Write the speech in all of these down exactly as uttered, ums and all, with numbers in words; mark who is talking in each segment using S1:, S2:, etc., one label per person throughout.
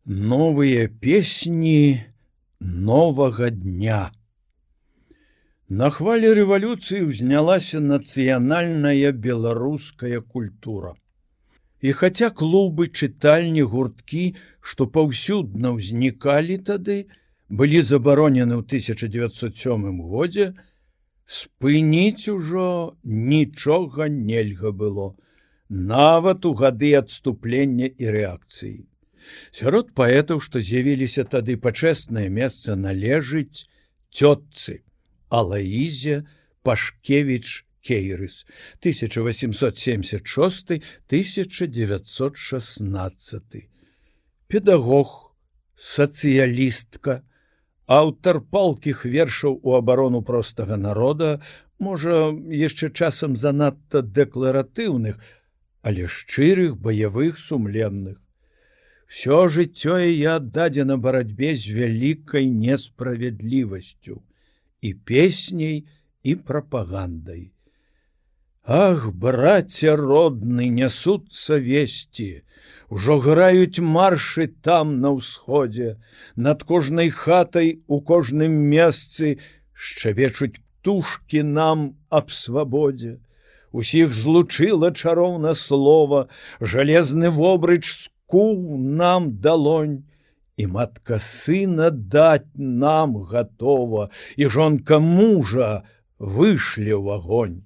S1: Новые песни нового дня. На хвале рэвалюцыі ўзнялася нацыянальная беларуская культура. І хаця клубы, чытальні, гурткі, што паўсюдна ўзнікалі тады, былі забаронены ў тысяча дзевяцьсот сёмым годзе, спыніць ужо нічога нельга было, нават у гады адступлення і рэакцыі. Сярод паэтаў, што з'явіліся тады, пачэснае месца належыць цётцы Алаізе Пашкевіч-Кейрыс тысяча восемьсот семьдесят шестой — тысяча девятьсот шестнадцатый, педагог, сацыялістка, аўтар палкіх вершаў у абарону простага народа, можа, яшчэ часам занадта дэкларатыўных, але шчырых, баявых, сумленных. Всё жыццё яе аддадзена барацьбе з вялікай несправядлівасцю і песняй, і прапагандай. Ах, браце родны, нясуцца весці, ужо граюць маршы там на ўсходзе, над кожнай хатай у кожным месцы шчавечуць птушкі нам аб свабодзе. Усіх злучыла чароўна слова, жалезны вобрыч скуў нам далонь, і матка сына даць нам гатова, і жонка мужа вышле ў агонь.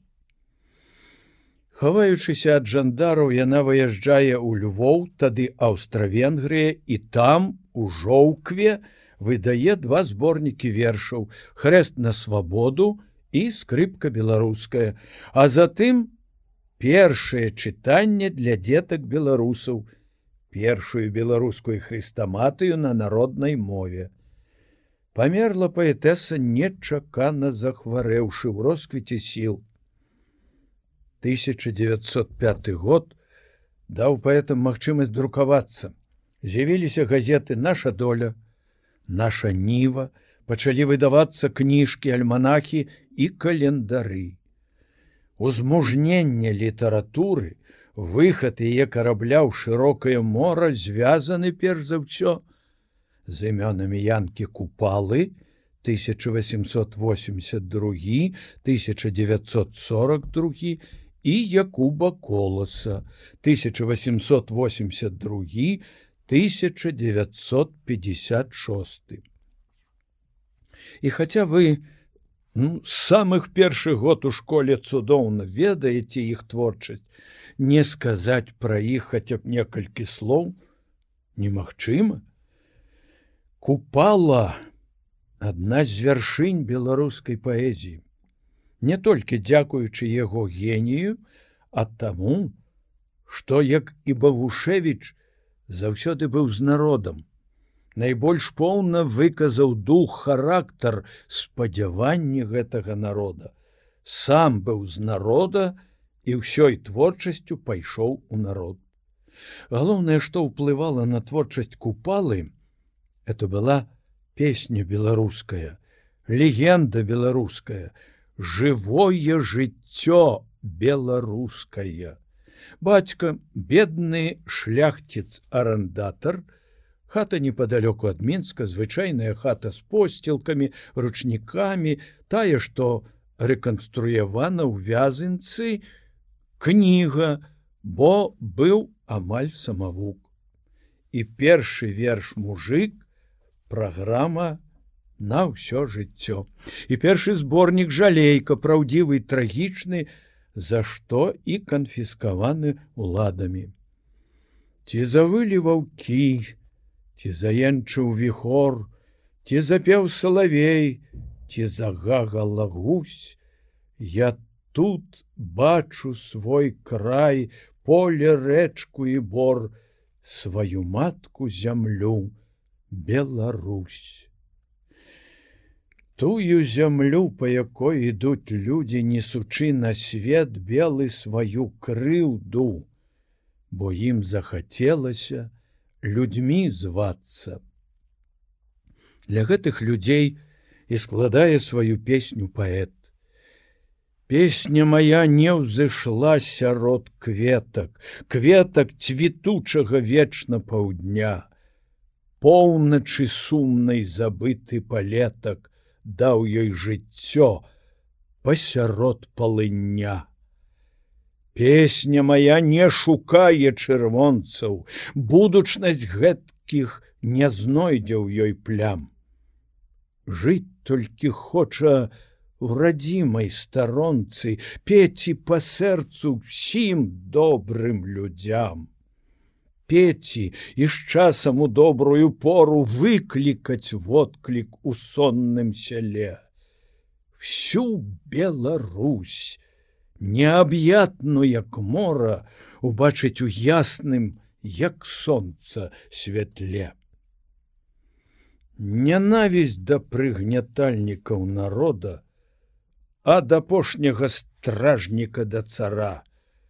S1: Хаваючыся ад жандараў, яна выязджае ў Львоў, тады Аўстра-Венгрыя, і там, у Жоўкве, выдае два зборнікі вершаў: «Хрэст на свабоду» і «Скрыпка беларуская», а затым першае чытанне для дзетак беларусаў, першую беларускую хрыстаматыю на народнай мове. Памерла паэтэса, нечакана захварэўшы ў росквіце сіл. тысяча девятьсот пятый год даў паэтам магчымасць друкавацца. З'явіліся газеты «Наша доля», «Наша ніва», пачалі выдавацца кніжкі, альманахі і календары. Узмужненне літаратуры, выхад яе карабля ў шырокае мора звязаны перш за ўсё з імёнамі Янкі Купалы тысяча восемьсот восемьдесят другі — тысяча девятьсот сорок другі і Якуба Коласа тысяча восемьсот восемьдесят другі — тысяча девятьсот пятьдесят шестой. І хаця вы ну, з самых першых год у школе цудоўна ведаеце іх творчасць, не сказаць пра іх хаця б некалькі слоў немагчыма. Купала — адна з вяршынь беларускай паэзіі, не толькі дзякуючы яго генію, а таму, што, як і Багушевіч, заўсёды быў з народам, найбольш поўна выказаў дух, характар, спадзяванні гэтага народа, сам быў з народа і ўсёй творчасцю пайшоў у народ. Галоўнае, што ўплывала на творчасць Купалы, это была песня беларуская, легенда беларуская, жывое жыццё беларускае. Бацька, бедны шляхціц-арандатар, хата непадалёку ад Мінска, звычайная хата з посцілкамі, ручнікамі, тая, што рэканструявана ў Вязынцы, кніга, бо быў амаль самавук. І першы верш «Мужык» — праграма на ўсё жыццё. І першы зборнік «Жалейка» — праўдзівы, трагічны, за што і канфіскаваны уладамі. Ці завылі ваўкі, ці заенчыў віхор, ці запеў салавей, ці загагала гусь, я тут бачу свой край, поле, рэчку і бор, сваю матку зямлю, Беларусь. Тую зямлю, па якой ідуць людзі, несучы на свет белы сваю крыўду, бо ім захацелася людзьмі звацца. Для гэтых людзей і складае сваю песню паэт. Песня моя не ўзышла сярод кветак, кветак цвітучага вечна паўдня. поўначы сумнай забыты палетак даў ёй жыццё пасярод палыня. Песня моя не шукае чырвонцаў, будучнасць гэткіх не знойдзе ў ёй плям. Жыць толькі хоча в радзімай старонцы, пеці па сэрцу ўсім добрым людзям. Пеці і з часам у добрую пору выклікаць водклік у сонным сяле. Всю Беларусь, неаб'ятну, як мора, убачыць у ясным, як сонца, святле. Нянавісць да прыгнятальнікаў народа, а да апошняга стражніка да цара.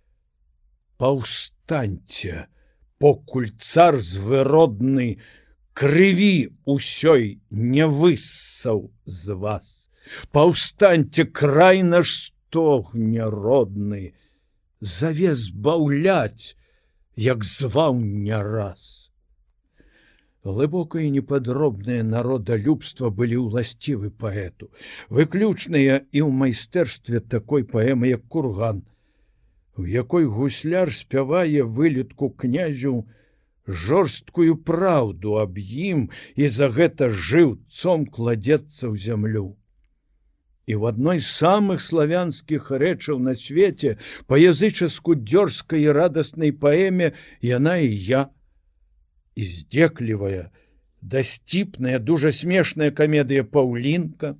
S1: Паўстаньце, покуль цар звыродны крыві ўсёй не выссаў з вас. Паўстаньце, край наш стогне родны, заве збаўляць, як зваў не раз. Глыбокае і непадробнае народалюбства былі ўласцівы паэту, выключныя і ў майстэрстве такой паэмы, як «Курган», у якой гусляр спявае вылетку князю жорсткую праўду аб ім і за гэта жыўцом кладзецца ў зямлю. І в адной з самых славянскіх рэчаў на свеце, па язычаску-дзёрзкай і радаснай паэме «Яна і я», і здзеклівая, дасціпная, дужа смешная камедыя «Паўлінка»,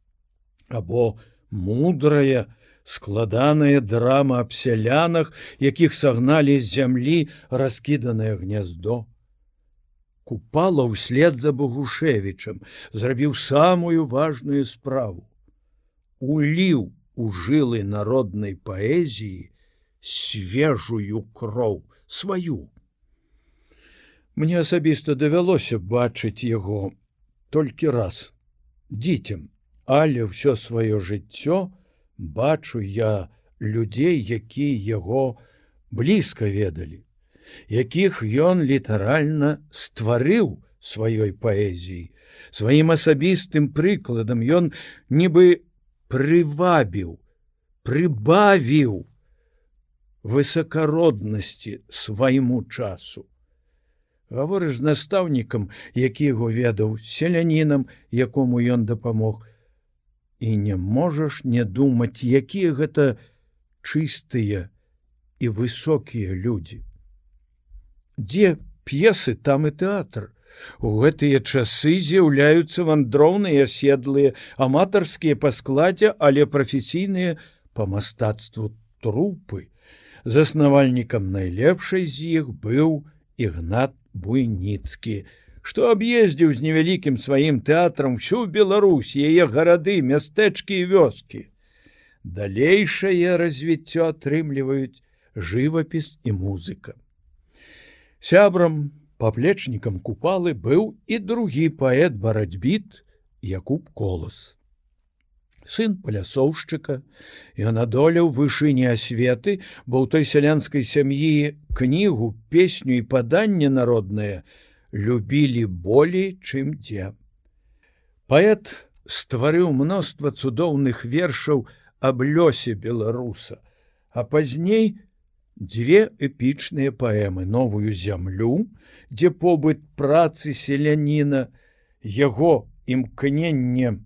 S1: або мудрая, складаная драма аб сялянах, якіх сагналі з зямлі раскіданае гняздо. Купала ўслед за Богушевічам зрабіў самую важную справу. Уліў у жылы народнай паэзіі свежую кроў сваю. Мне асабіста давялося бачыць яго толькі раз, дзіцем, але ўсё сваё жыццё бачу я людзей, якія яго блізка ведалі, якіх ён літаральна стварыў сваёй паэзіяй. Сваім асабістым прыкладам ён нібы прывабіў, прыбавіў высакароднасці свайму часу. Гаворыш з настаўнікам, які яго ведаў, селянінам, якому ён дапамог, і не можаш не думаць, якія гэта чыстыя і высокія людзі. Дзе п'есы, там і тэатр. У гэтыя часы з'яўляюцца вандроўныя, седлыя, аматарскія па складзе, але прафесійныя па мастацтву трупы. Заснавальнікам найлепшай з іх быў Ігнат Буйніцкі, што аб'ездзіў з невялікім сваім тэатрам всю Беларусь, яе гарады, мястэчкі і вёскі. Далейшае развіццё атрымліваюць жывапіс і музыка. Сябрам, паплечнікам Купалы быў і другі паэт-барацьбіт Якуб Колас. Сын палясоўшчыка, ён адолеў вышыні асветы, бо ў той сялянскай сям'і кнігу, песню і паданне народнае любілі болей, чым дзе. Паэт стварыў мноства цудоўных вершаў аб лёсе беларуса, а пазней дзве эпічныя паэмы: «Новую зямлю», дзе побыт працы селяніна, яго імкненне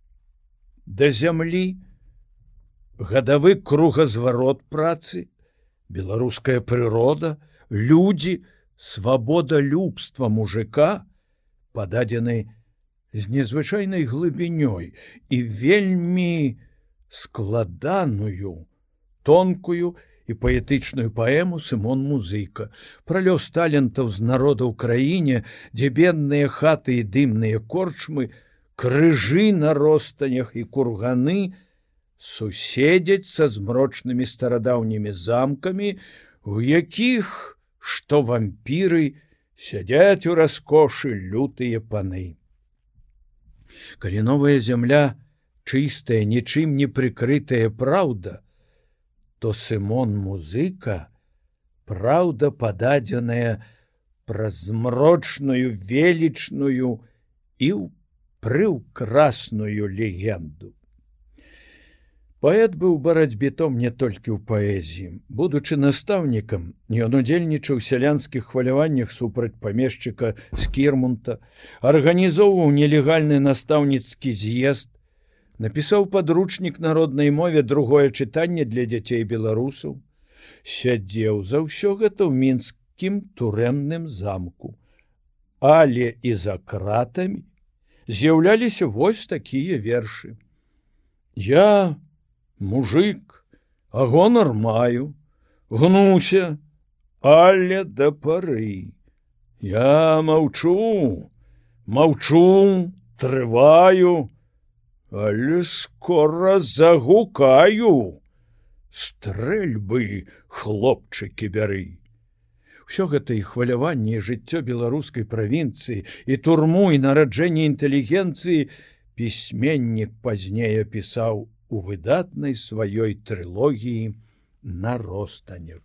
S1: да зямлі, гадавы кругазварот працы, беларуская прырода, людзі, свабодалюбства мужика, пададзены з незвычайнай глыбінёй і вельмі складаную, тонкую і паэтычную паэму «Сымон Музыка» пра лёс талентаў з народа ў краіне, дзе бедныя хаты і дымныя корчмы, крыжы на ростанях і курганы суседзяць са змрочнымі старадаўнімі замкамі, у якіх, што вампіры, сядзяць у раскошы лютыя паны. Калі новая зямля чыстая, нічым не прыкрытая праўда, то Сымон Музыка — праўда, пададзеная праз змрочную, велічную і прыўкрасную легенду. Паэт быў барацьбітом не толькі ў паэзіі. Будучы настаўнікам, ён удзельнічаў у сялянскіх хваляваннях супраць памешчыка Скірмунта, арганізоўваў нелегальны настаўніцкі з'езд, напісаў падручнік народнай мове другое чытанне для дзяцей беларусаў, сядзеў за ўсё гэта ў мінскім турэмным замку. Але і за кратамі з'яўляліся вось такія вершы. Я мужик, а гонар маю, гнуся, але да пары. Я маўчу, маўчу, трываю, але скора загукаю. Стрэльбы, хлопчыкі, бяры. Усё гэта і хваляванне, і жыццё беларускай правінцыі, і турму, і нараджэнне інтэлігенцыі пісьменнік пазней апісаў у выдатнай сваёй трылогіі на ростанях.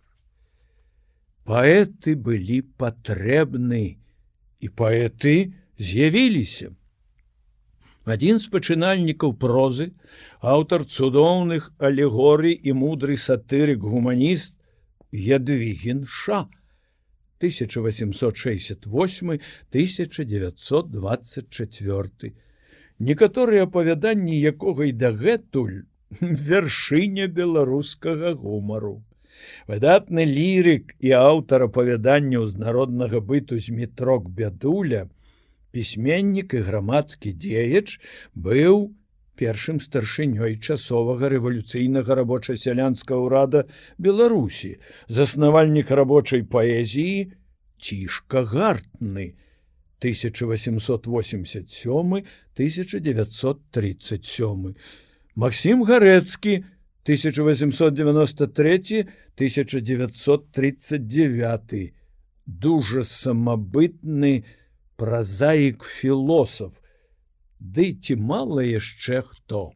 S1: Паэты былі патрэбны, і паэты з'явіліся. Адзін з пачынальнікаў прозы, аўтар цудоўных алегорый і мудры сатырык-гуманіст Ядвігін Ша тысяча восемьсот шестьдесят восьмы — тысяча девятьсот двадцать четвёрты. Некаторыя апавяданні якога і дагэтуль вяршыня беларускага гумару. Выдатны лірык і аўтар апавяданняў з народнага быту Змітрок Бядуля, пісьменнік і грамадскі дзеяч, быў першым старшынёй часовага рэвалюцыйнага рабоча-сялянскага ўрада Беларусі, заснавальнік рабочай паэзіі Цішка Гартны тысяча восемьсот восемьдесят сёмы — тысяча девятьсот тридцать сёмы, Максим Гарэцкі тысяча восемьсот девяносто третий — тысяча девятьсот тридцать девятый, дужа самабытны празаік-філосаф, ды ці мала яшчэ хто.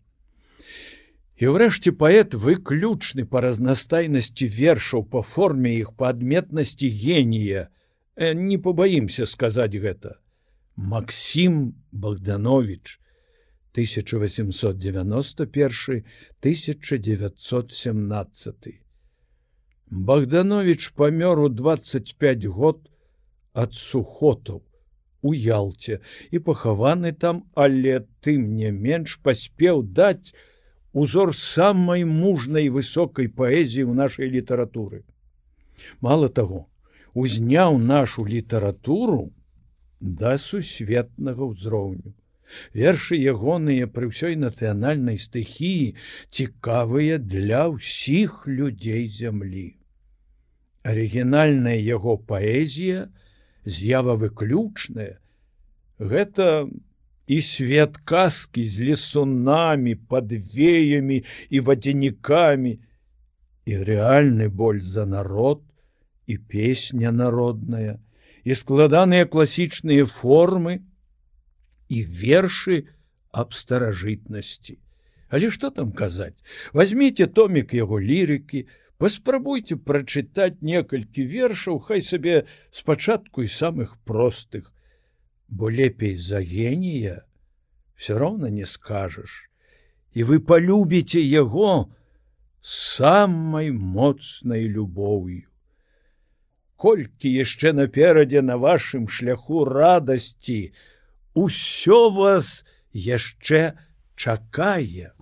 S1: І ўрэшце паэт выключны па разнастайнасці вершаў, па форме іх, па адметнасці генія. Не побаімся сказаць гэта. Максим Богданович тысяча восемьсот девяносто первый — тысяча девятьсот семнадцатый. Богданович памёр у двадцать пять год ад сухотаў у Ялце і пахаваны там, але тым не менш паспеў даць узор самай мужнай высокай паэзіі ў нашай літаратуры. Мала таго, узняў нашу літаратуру да сусветнага ўзроўню. Вершы ягоныя пры ўсёй нацыянальнай стыхіі цікавыя для ўсіх людзей зямлі. Арыгінальная яго паэзія з'ява выключная. Гэта і свет казкі з лесунамі, падвеямі і вадзянікамі, і рэальны боль за народ, і песня народная, і складаныя класічныя формы, і вершы аб старажытнасці. Але што там казаць? Вазьміце томік яго лірыкі, паспрабуйце прачытаць некалькі вершаў, хай сабе спачатку і самых простых, бо лепей за генія все роўна не скажаш, і вы палюбіце яго самай моцнай любоўю. Колькі яшчэ наперадзе на вашым шляху радасці, усё вас яшчэ чакае.